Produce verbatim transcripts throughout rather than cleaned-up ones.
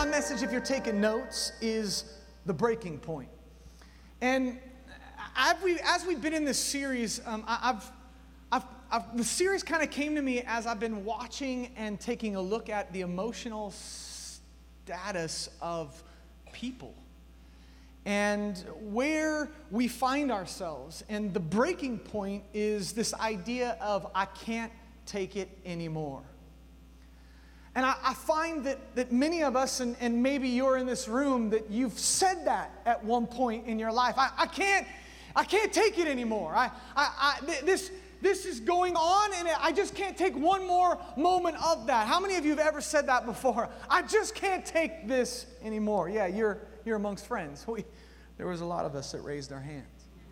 my message, if you're taking notes, is the breaking point. And as, we, as we've been in this series, um, I, I've, I've, I've, the series kind of came to me as I've been watching and taking a look at the emotional status of people and where we find ourselves. And the breaking point is this idea of, I can't take it anymore. And I, I find that, that many of us, and, and maybe you're in this room, that you've said that at one point in your life. I, I can't, I can't take it anymore. I, I, I, this, this is going on, and I just can't take one more moment of that. How many of you have ever said that before? I just can't take this anymore. Yeah, you're, you're amongst friends. We, there was a lot of us that raised our hands.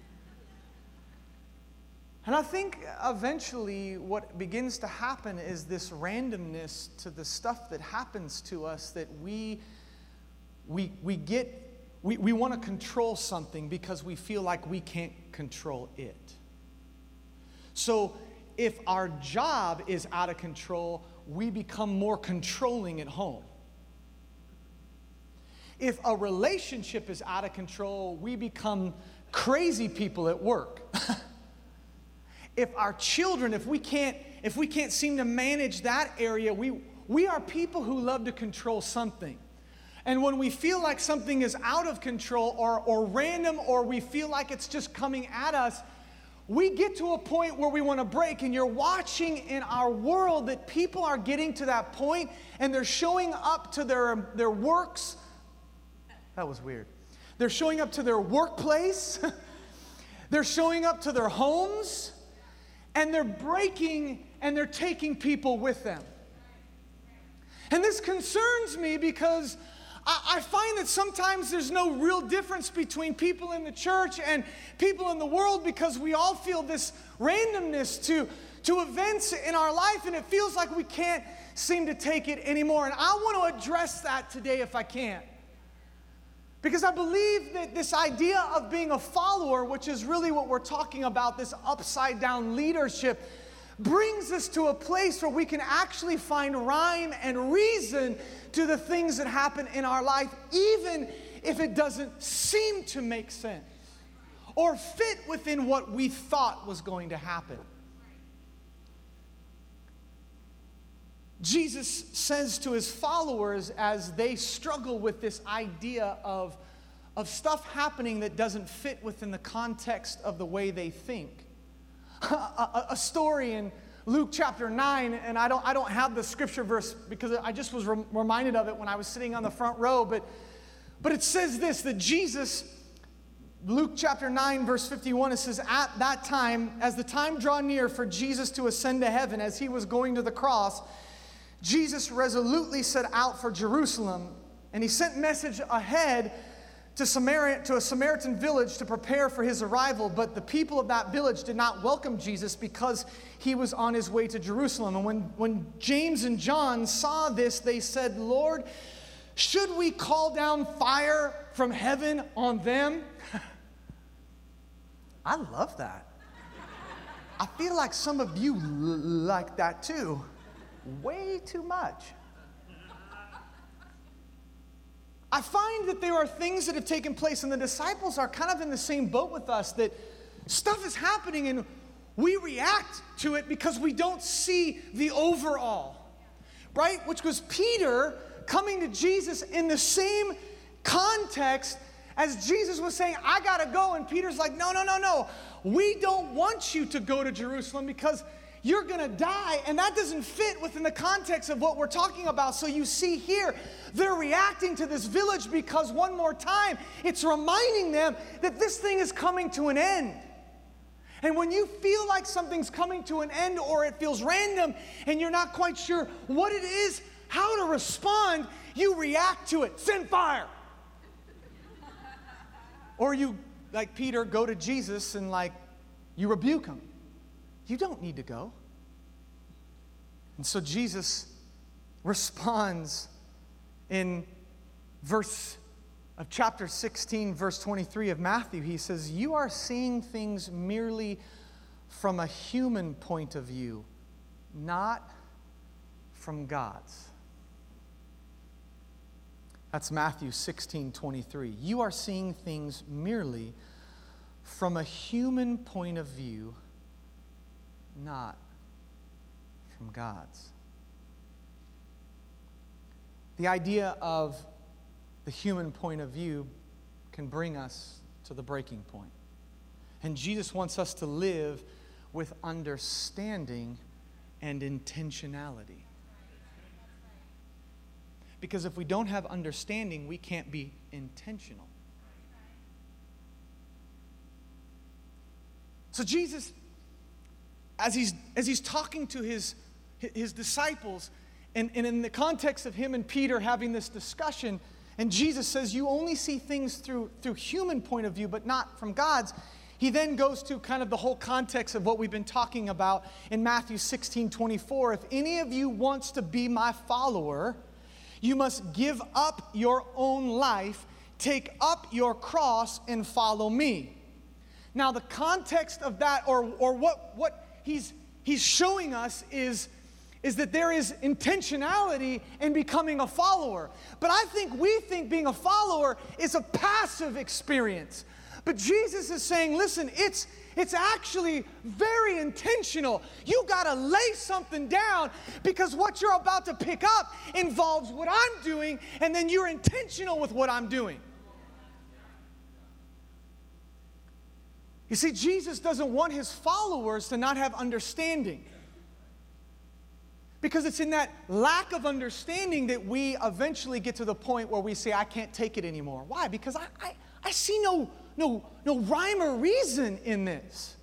And I think eventually what begins to happen is this randomness to the stuff that happens to us, that we we we get we, we want to control something because we feel like we can't control it. So if our job is out of control, we become more controlling at home. If a relationship is out of control, we become crazy people at work. If our children, if we can't, if we can't seem to manage that area, we, we are people who love to control something. And when we feel like something is out of control or, or random, or we feel like it's just coming at us, we get to a point where we want to break. And you're watching in our world that people are getting to that point, and they're showing up to their, their works. That was weird. They're showing up to their workplace. They're showing up to their homes. And they're breaking and they're taking people with them. And this concerns me because I, I find that sometimes there's no real difference between people in the church and people in the world, because we all feel this randomness to, to events in our life, and it feels like we can't seem to take it anymore. And I want to address that today if I can. Because I believe that this idea of being a follower, which is really what we're talking about, this upside down leadership, brings us to a place where we can actually find rhyme and reason to the things that happen in our life, even if it doesn't seem to make sense or fit within what we thought was going to happen. Jesus says to his followers, as they struggle with this idea of, of stuff happening that doesn't fit within the context of the way they think. a, a, a story in Luke chapter nine, and I don't, I don't have the scripture verse because I just was re- reminded of it when I was sitting on the front row, but, but it says this, that Jesus, Luke chapter nine, verse fifty-one, it says, at that time, as the time drew near for Jesus to ascend to heaven, as he was going to the cross, Jesus resolutely set out for Jerusalem, and he sent message ahead to Samaria, to a Samaritan village to prepare for his arrival. But the people of that village did not welcome Jesus because he was on his way to Jerusalem. And when, when James and John saw this, they said, Lord, should we call down fire from heaven on them? I love that. I feel like some of you l- like that too. Way too much. I find that there are things that have taken place, and the disciples are kind of in the same boat with us, that stuff is happening and we react to it because we don't see the overall, right? Which was Peter coming to Jesus in the same context as Jesus was saying, I gotta go, and Peter's like, no, no, no, no. We don't want you to go to Jerusalem because you're going to die, and that doesn't fit within the context of what we're talking about. So you see here, they're reacting to this village because one more time, it's reminding them that this thing is coming to an end. And when you feel like something's coming to an end, or it feels random, and you're not quite sure what it is, how to respond, you react to it. Send fire. Or you, like Peter, go to Jesus and like, you rebuke him. You don't need to go. And so Jesus responds in verse of chapter sixteen, verse twenty-three of Matthew. He says, you are seeing things merely from a human point of view, not from God's. That's Matthew sixteen twenty-three. You are seeing things merely from a human point of view, not from God's. The idea of the human point of view can bring us to the breaking point. And Jesus wants us to live with understanding and intentionality. Because if we don't have understanding, we can't be intentional. So Jesus, as he's, as he's talking to his, his disciples, and, and in the context of him and Peter having this discussion, and Jesus says, you only see things through, through human point of view, but not from God's. He then goes to kind of the whole context of what we've been talking about in Matthew sixteen twenty-four. If any of you wants to be my follower, you must give up your own life, take up your cross, and follow me. Now, the context of that, or, or what, what he's, he's showing us is, is that there is intentionality in becoming a follower. But I think we think being a follower is a passive experience. But Jesus is saying, listen, it's, it's actually very intentional. You got to lay something down because what you're about to pick up involves what I'm doing, and then you're intentional with what I'm doing. You see, Jesus doesn't want his followers to not have understanding. Because it's in that lack of understanding that we eventually get to the point where we say, I can't take it anymore. Why? Because I, I, I see no, no, no rhyme or reason in this.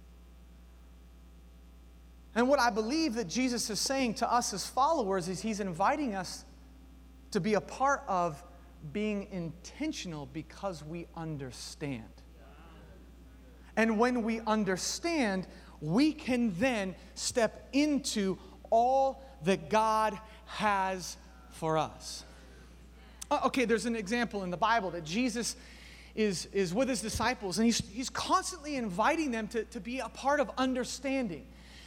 And what I believe that Jesus is saying to us as followers is he's inviting us to be a part of being intentional because we understand. And when we understand, we can then step into all that God has for us. Uh, okay, there's an example in the Bible that Jesus is, is with his disciples, and he's, he's constantly inviting them to, to be a part of understanding.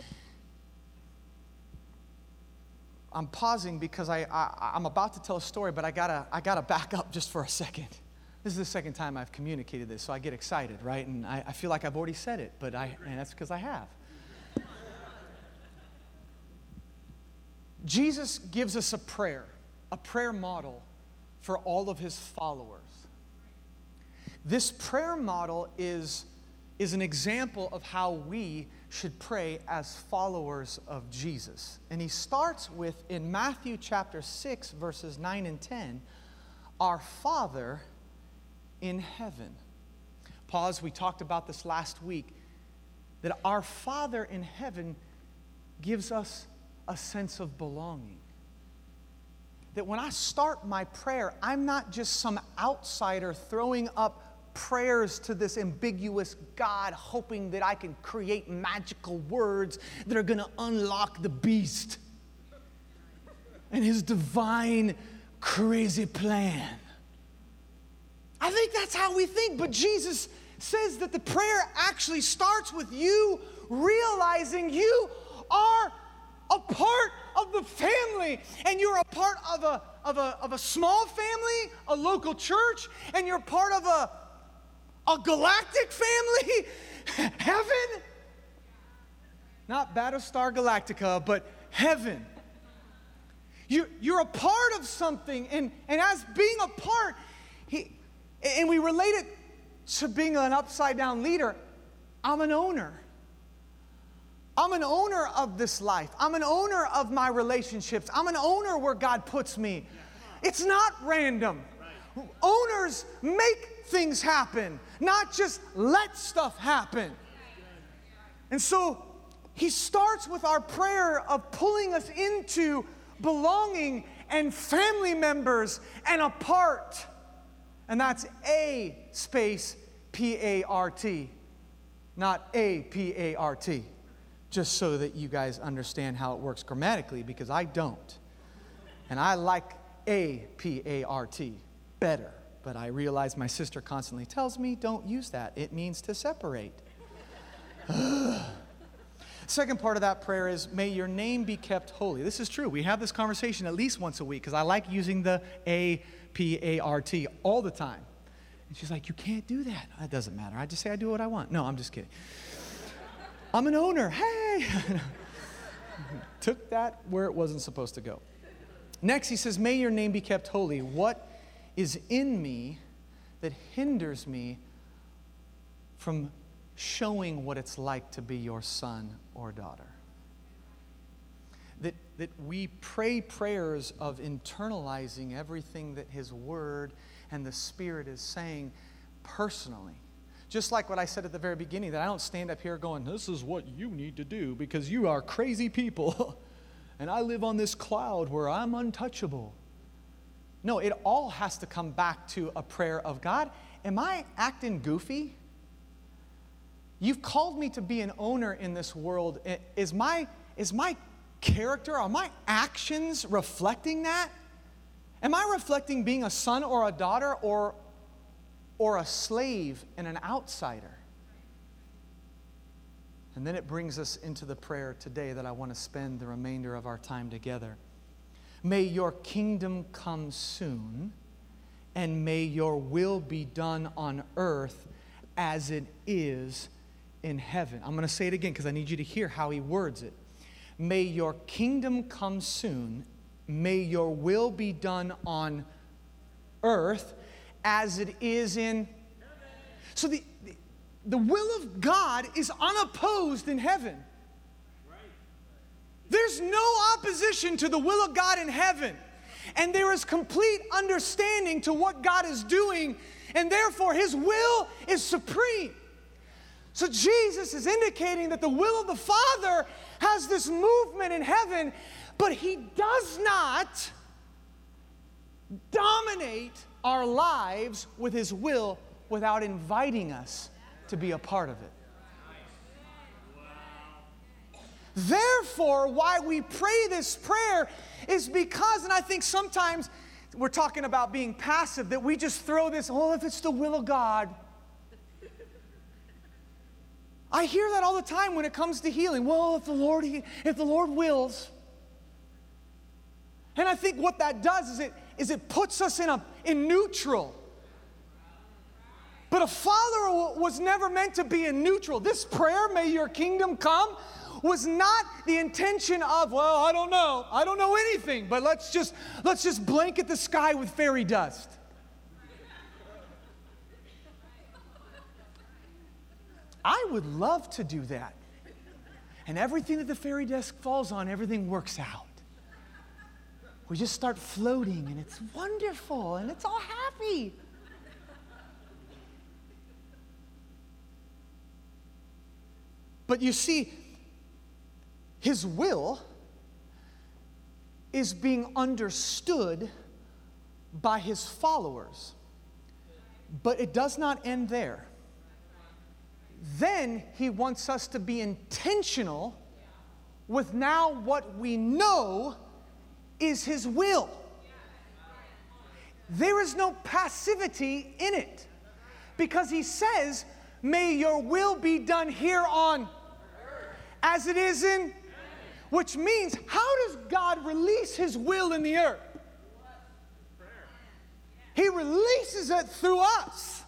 I'm pausing because I, I, I'm about to tell a story, but I gotta, I gotta back up just for a second. This is the second time I've communicated this, so I get excited, right? And I, I feel like I've already said it, but I, and that's because I have. Jesus gives us a prayer, a prayer model for all of his followers. This prayer model is, is an example of how we should pray as followers of Jesus. And he starts with, in Matthew chapter six, verses nine and ten, our Father in heaven. Pause, we talked about this last week, that our Father in heaven gives us a sense of belonging. That when I start my prayer, I'm not just some outsider throwing up prayers to this ambiguous God, hoping that I can create magical words that are going to unlock the beast and his divine, crazy plan. I think that's how we think, but Jesus says that the prayer actually starts with you realizing you are a part of the family, and you're a part of a, of a, of a small family, a local church, and you're part of a, a galactic family, heaven. Not Battlestar Galactica, but heaven. You, you're a part of something, and, and as being a part, he, and we relate it to being an upside-down leader, I'm an owner. I'm an owner of this life. I'm an owner of my relationships. I'm an owner where God puts me. It's not random. Owners make things happen, not just let stuff happen. And so he starts with our prayer of pulling us into belonging and family members and a part. And that's A space P A R T, not A P A R T. Just so that you guys understand how it works grammatically, because I don't. And I like A P A R T better, but I realize my sister constantly tells me, don't use that. It means to separate. Second part of that prayer is, may your name be kept holy. This is true. We have this conversation at least once a week because I like using the A P A R T all the time. And she's like, you can't do that. It doesn't matter. I just say I do what I want. No, I'm just kidding. I'm an owner. Hey. Took that where it wasn't supposed to go. Next, he says, may your name be kept holy. What is in me that hinders me from showing what it's like to be your son or daughter? That, that we pray prayers of internalizing everything that His Word and the Spirit is saying personally. Just like what I said at the very beginning, that I don't stand up here going, this is what you need to do because you are crazy people and I live on this cloud where I'm untouchable. No, it all has to come back to a prayer of, God, am I acting goofy? You've called me to be an owner in this world. Is my, is my character, are my actions reflecting that? Am I reflecting being a son or a daughter or, or a slave and an outsider? And then it brings us into the prayer today that I want to spend the remainder of our time together. May your kingdom come soon, and may your will be done on earth as it is in heaven. I'm going to say it again because I need you to hear how he words it. May your kingdom come soon. May your will be done on earth as it is in heaven. So the, the, the will of God is unopposed in heaven. There's no opposition to the will of God in heaven. And there is complete understanding to what God is doing, and therefore His will is supreme. So Jesus is indicating that the will of the Father has this movement in heaven, but He does not dominate our lives with His will without inviting us to be a part of it. Therefore, why we pray this prayer is because, and I think sometimes we're talking about being passive, that we just throw this, oh, if it's the will of God. I hear that all the time when it comes to healing. Well, if the Lord, if the Lord wills. And I think what that does is it, is it puts us in, a, in neutral. But a follower was never meant to be in neutral. This prayer, may your kingdom come, was not the intention of, well, I don't know. I don't know anything, but let's just, let's just blanket the sky with fairy dust. I would love to do that. And everything that the fairy dust falls on, everything works out. We just start floating, and it's wonderful, and it's all happy. But you see, His will is being understood by His followers. But it does not end there. Then He wants us to be intentional with now what we know is His will. There is no passivity in it. Because He says, may your will be done here on as it is in, which means, how does God release His will in the earth? He releases it through us.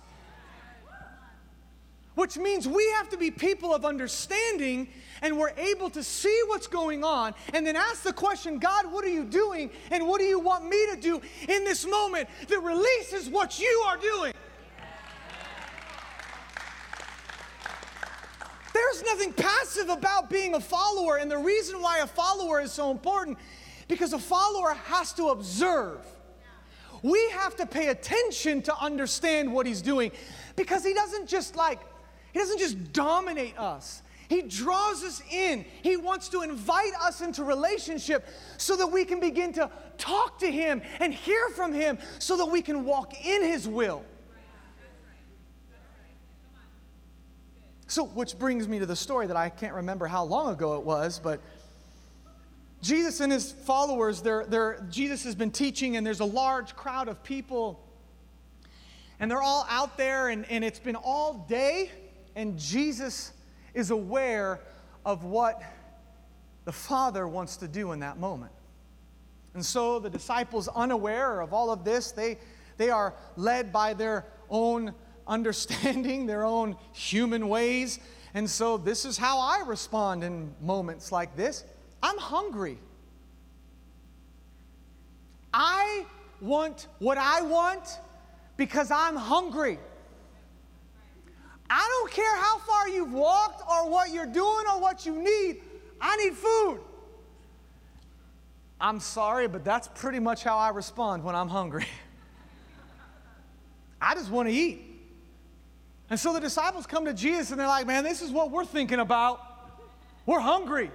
Which means we have to be people of understanding, and we're able to see what's going on and then ask the question, God, what are you doing? And what do you want me to do in this moment that releases what you are doing? There's nothing passive about being a follower, and the reason why a follower is so important, because a follower has to observe. We have to pay attention to understand what He's doing, because He doesn't just like, He doesn't just dominate us. He draws us in. He wants to invite us into relationship so that we can begin to talk to Him and hear from Him so that we can walk in His will. So, which brings me to the story that I can't remember how long ago it was, but Jesus and His followers, they're, they're, Jesus has been teaching, and there's a large crowd of people, and they're all out there, and, and it's been all day, and Jesus is aware of what the Father wants to do in that moment. And so the disciples, unaware of all of this, they, they are led by their own understanding, their own human ways. And so this is how I respond in moments like this. I'm hungry. I want what I want because I'm hungry. I don't care how far you've walked or what you're doing or what you need. I need food. I'm sorry, but that's pretty much how I respond when I'm hungry. I just want to eat. And so the disciples come to Jesus and they're like, man, this is what we're thinking about. We're hungry.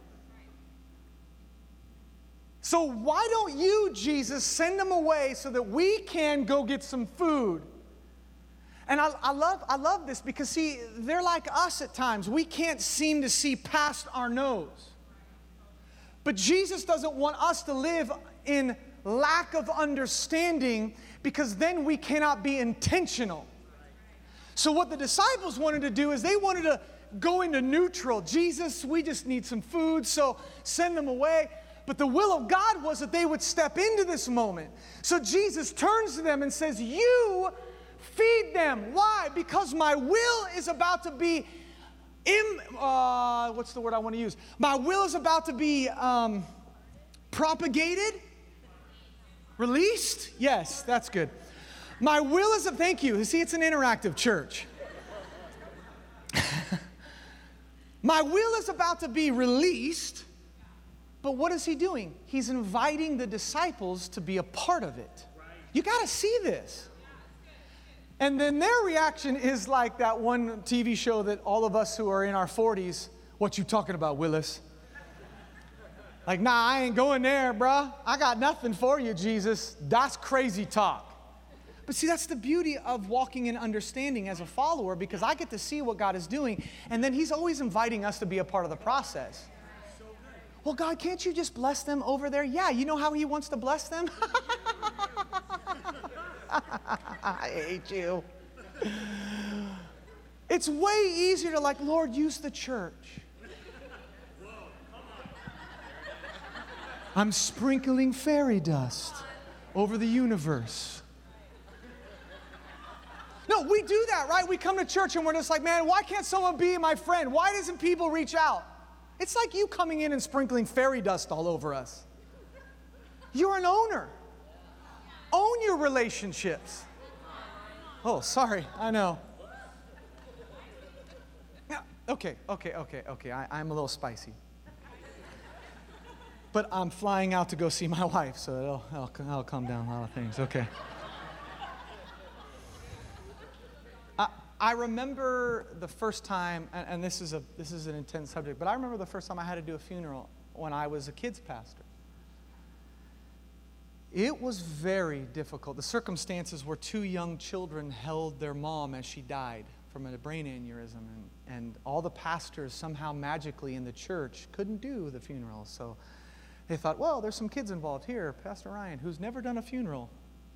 So why don't you, Jesus, send them away so that we can go get some food? And I, I love, I love this because, see, they're like us at times. We can't seem to see past our nose. But Jesus doesn't want us to live in lack of understanding because then we cannot be intentional. So what the disciples wanted to do is they wanted to go into neutral. Jesus, we just need some food, so send them away. But the will of God was that they would step into this moment. So Jesus turns to them and says, you feed them. Why? Because my will is about to be, im, uh, what's the word I want to use? My will is about to be um, propagated, released. Yes, that's good. My will is, a, thank you. See, it's an interactive church. My will is about to be released. But what is he doing? He's inviting the disciples to be a part of it. You got to see this. And then their reaction is like that one T V show that all of us who are in our forties, what you talking about, Willis? Like, nah, I ain't going there, bruh. I got nothing for you, Jesus. That's crazy talk. But see, that's the beauty of walking in understanding as a follower, because I get to see what God is doing, and then he's always inviting us to be a part of the process. Well, God, can't you just bless them over there? Yeah, you know how he wants to bless them? I hate you. It's way easier to like, Lord, use the church. I'm sprinkling fairy dust over the universe. No, we do that, right? We come to church and we're just like, man, why can't someone be my friend? Why doesn't people reach out? It's like you coming in and sprinkling fairy dust all over us. You're an owner. Own your relationships. Oh, sorry, I know. Yeah, okay, okay, okay, okay, I, I'm a little spicy. But I'm flying out to go see my wife, so it'll, it'll, it'll calm down a lot of things, okay. I remember the first time, and, and this is a this is an intense subject, but I remember the first time I had to do a funeral when I was a kids pastor. It was very difficult. The circumstances were two young children held their mom as she died from a brain aneurysm, and, and all the pastors somehow magically in the church couldn't do the funeral. So they thought, well, there's some kids involved here, Pastor Ryan, who's never done a funeral.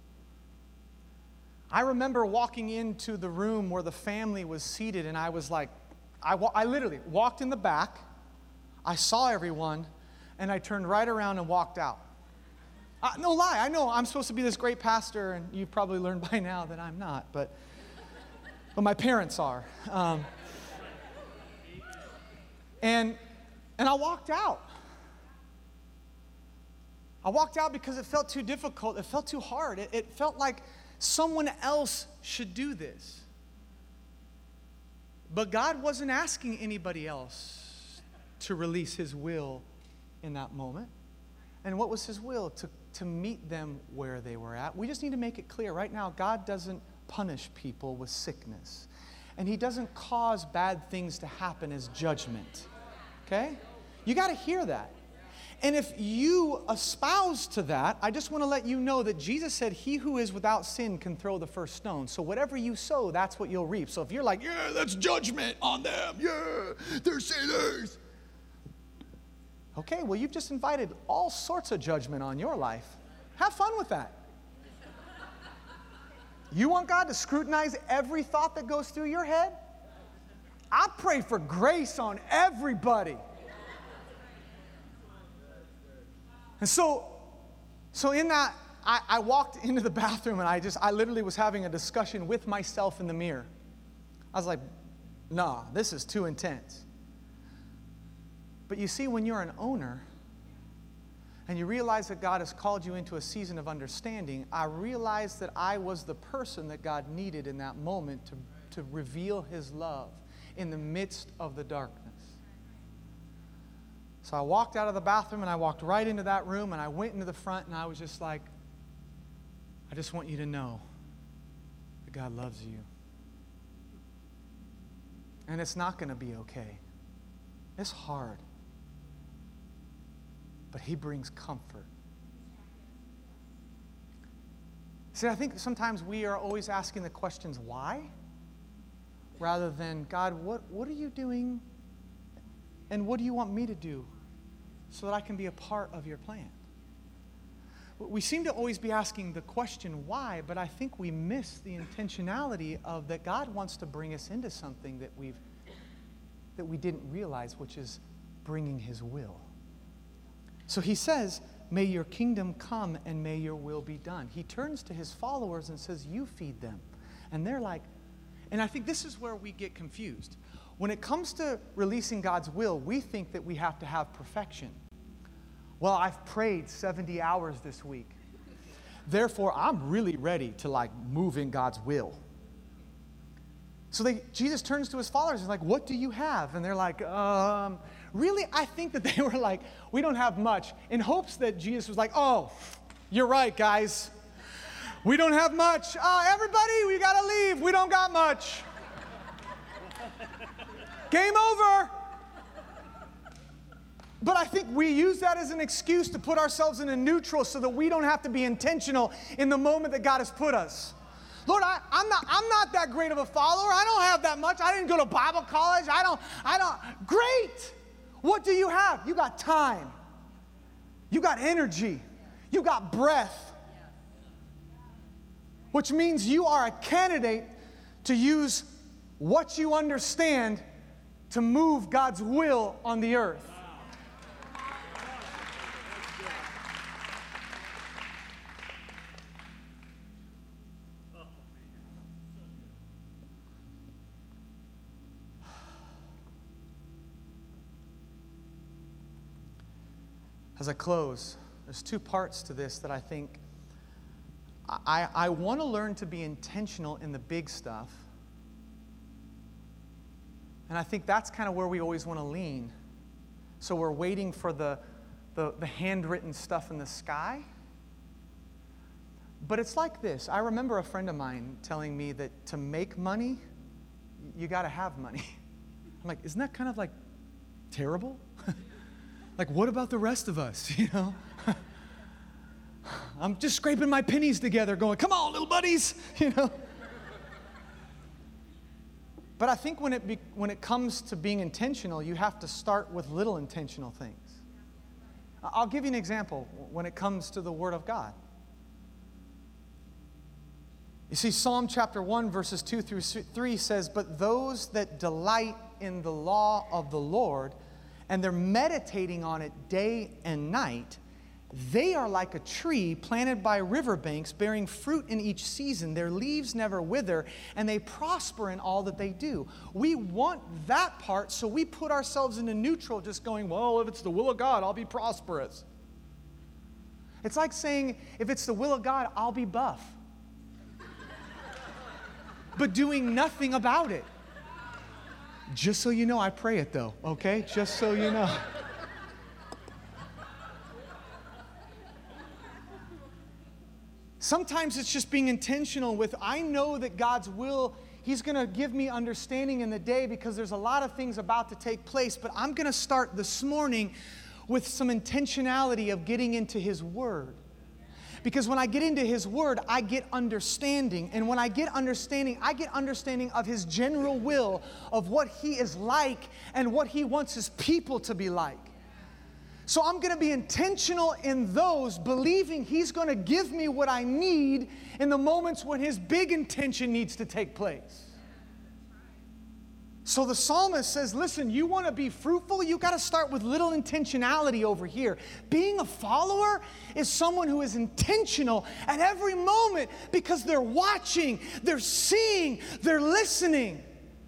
I remember walking into the room where the family was seated, and I was like, I, wa- I literally walked in the back, I saw everyone, and I turned right around and walked out. Uh, no lie, I know I'm supposed to be this great pastor, and you've probably learned by now that I'm not, but, but my parents are. Um, and, and I walked out. I walked out because it felt too difficult. It felt too hard. It, it felt like someone else should do this. But God wasn't asking anybody else to release his will in that moment. And what was his will? To, to meet them where they were at. We just need to make it clear right now, God doesn't punish people with sickness. And he doesn't cause bad things to happen as judgment. Okay? You got to hear that. And if you espouse to that, I just want to let you know that Jesus said, he who is without sin can throw the first stone. So whatever you sow, that's what you'll reap. So if you're like, yeah, that's judgment on them. Yeah, they're sinners. Okay, well, you've just invited all sorts of judgment on your life. Have fun with that. You want God to scrutinize every thought that goes through your head? I pray for grace on everybody. And so, so in that, I, I walked into the bathroom and I just, I literally was having a discussion with myself in the mirror. I was like, nah, this is too intense. But you see, when you're an owner and you realize that God has called you into a season of understanding, I realized that I was the person that God needed in that moment to, to reveal His love in the midst of the darkness. So I walked out of the bathroom and I walked right into that room and I went into the front and I was just like, I just want you to know that God loves you. And it's not going to be okay. It's hard. But He brings comfort. See, I think sometimes we are always asking the questions, why? Rather than, God, what, what are you doing? And what do you want me to do so that I can be a part of your plan? We seem to always be asking the question, why? But I think we miss the intentionality of that God wants to bring us into something that we've that we didn't realize, which is bringing His will. So He says, may your kingdom come and may your will be done. He turns to His followers and says, you feed them. And they're like, and I think this is where we get confused. When it comes to releasing God's will, we think that we have to have perfection. Well, I've prayed seventy hours this week. Therefore, I'm really ready to like move in God's will. So they, Jesus turns to His followers and is like, what do you have? And they're like, um, really? I think that they were like, we don't have much, in hopes that Jesus was like, oh, you're right, guys. We don't have much. Uh, everybody, we got to leave. We don't got much. Game over. But I think we use that as an excuse to put ourselves in a neutral so that we don't have to be intentional in the moment that God has put us. Lord, I, I'm not, I'm not that great of a follower. I don't have that much. I didn't go to Bible college. I don't, I don't. Great. What do you have? You got time. You got energy. You got breath. Which means you are a candidate to use what you understand to move God's will on the earth. As I close, there's two parts to this that I think I, I want to learn to be intentional in the big stuff. And I think that's kind of where we always want to lean. So we're waiting for the, the, the handwritten stuff in the sky. But it's like this. I remember a friend of mine telling me that to make money, you got to have money. I'm like, isn't that kind of like terrible? Like, what about the rest of us, you know? I'm just scraping my pennies together going, come on, little buddies, you know? But I think when it, be, when it comes to being intentional, you have to start with little intentional things. I'll give you an example when it comes to the Word of God. You see, Psalm chapter one, verses two through three says, but those that delight in the law of the Lord, and they're meditating on it day and night, they are like a tree planted by riverbanks, bearing fruit in each season. Their leaves never wither, and they prosper in all that they do. We want that part, so we put ourselves into neutral, just going, well, if it's the will of God, I'll be prosperous. It's like saying, if it's the will of God, I'll be buff. But doing nothing about it. Just so you know, I pray it though, okay? Just so you know. Sometimes it's just being intentional with, I know that God's will, He's going to give me understanding in the day because there's a lot of things about to take place, but I'm going to start this morning with some intentionality of getting into His Word. Because when I get into His Word, I get understanding. And when I get understanding, I get understanding of His general will, of what He is like and what He wants His people to be like. So I'm going to be intentional in those, believing He's going to give me what I need in the moments when His big intention needs to take place. So the psalmist says, listen, you want to be fruitful? You got to start with little intentionality over here. Being a follower is someone who is intentional at every moment because they're watching, they're seeing, they're listening.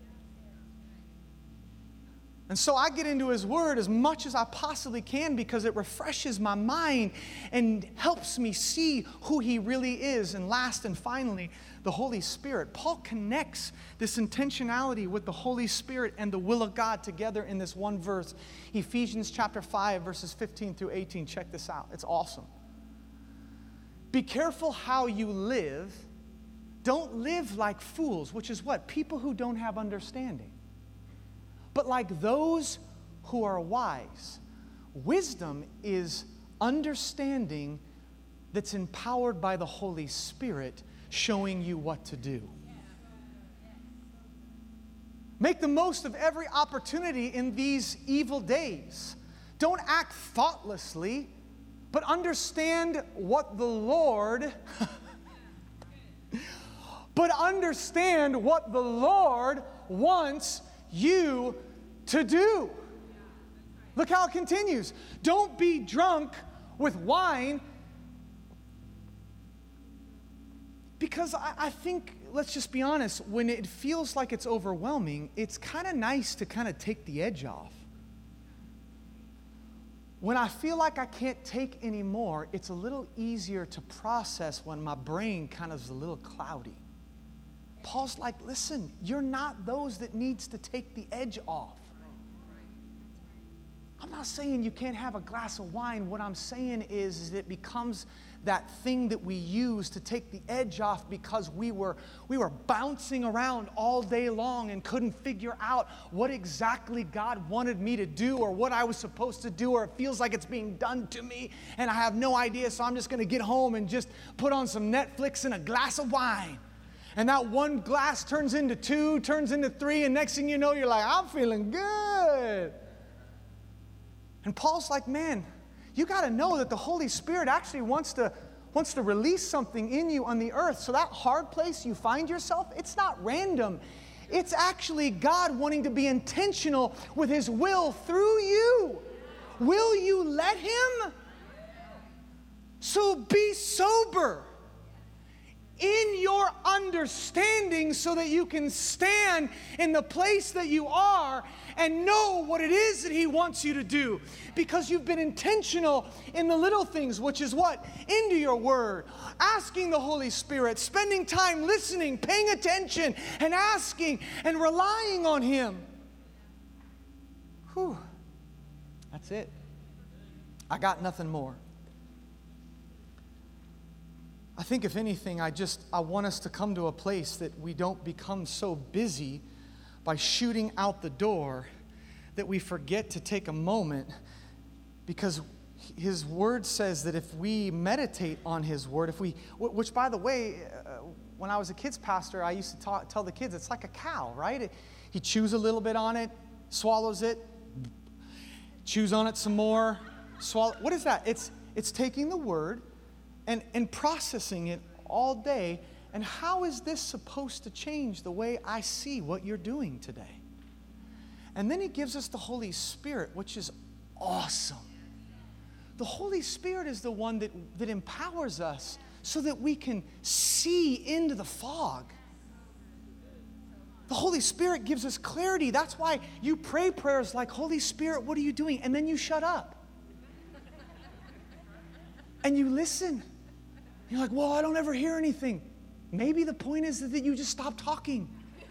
And so I get into His Word as much as I possibly can because it refreshes my mind and helps me see who He really is. And last and finally, the Holy Spirit. Paul connects this intentionality with the Holy Spirit and the will of God together in this one verse. Ephesians chapter five, verses fifteen through eighteen. Check this out. It's awesome. Be careful how you live. Don't live like fools, which is what? People who don't have understanding. But like those who are wise. Wisdom is understanding that's empowered by the Holy Spirit showing you what to do. Make the most of every opportunity in these evil days. Don't act thoughtlessly, but understand what the Lord but understand what the Lord wants you to do. Look how it continues. Don't be drunk with wine, because I, I think, let's just be honest, when it feels like it's overwhelming, it's kind of nice to kind of take the edge off. When I feel like I can't take any more, it's a little easier to process when my brain kind of is a little cloudy. Paul's like, listen, you're not those that needs to take the edge off. I'm not saying you can't have a glass of wine. What I'm saying is, is it becomes that thing that we use to take the edge off because we were, we were bouncing around all day long and couldn't figure out what exactly God wanted me to do or what I was supposed to do, or it feels like it's being done to me and I have no idea, so I'm just going to get home and just put on some Netflix and a glass of wine. And that one glass turns into two, turns into three, and next thing you know, you're like, I'm feeling good. And Paul's like, man, you got to know that the Holy Spirit actually wants to, wants to release something in you on the earth. So that hard place you find yourself, it's not random. It's actually God wanting to be intentional with His will through you. Will you let Him? So be sober in your understanding so that you can stand in the place that you are and know what it is that He wants you to do. Because you've been intentional in the little things, which is what? Into your Word, asking the Holy Spirit, spending time listening, paying attention, and asking and relying on Him. Whew. That's it. I got nothing more. I think if anything, I just, I want us to come to a place that we don't become so busy by shooting out the door that we forget to take a moment, because His Word says that if we meditate on His Word, if we, which by the way, uh, when I was a kids pastor, I used to talk, tell the kids, it's like a cow, right? It, he chews a little bit on it, swallows it, chews on it some more, swallow. What is that? It's, it's taking the Word And, and processing it all day. And how is this supposed to change the way I see what you're doing today? And then He gives us the Holy Spirit, which is awesome. The Holy Spirit is the one that, that empowers us so that we can see into the fog. The Holy Spirit gives us clarity. That's why you pray prayers like, Holy Spirit, what are you doing? And then you shut up. And you listen. You're like, well, I don't ever hear anything. Maybe the point is that you just stop talking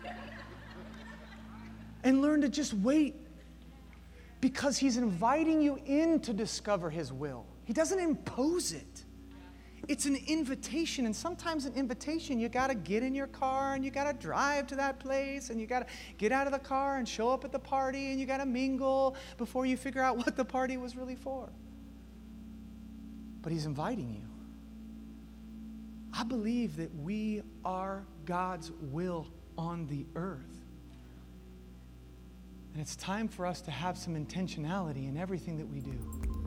and learn to just wait, because He's inviting you in to discover His will. He doesn't impose it. It's an invitation, and sometimes an invitation, you got to get in your car and you got to drive to that place and you got to get out of the car and show up at the party and you got to mingle before you figure out what the party was really for. But He's inviting you. I believe that we are God's will on the earth. And it's time for us to have some intentionality in everything that we do.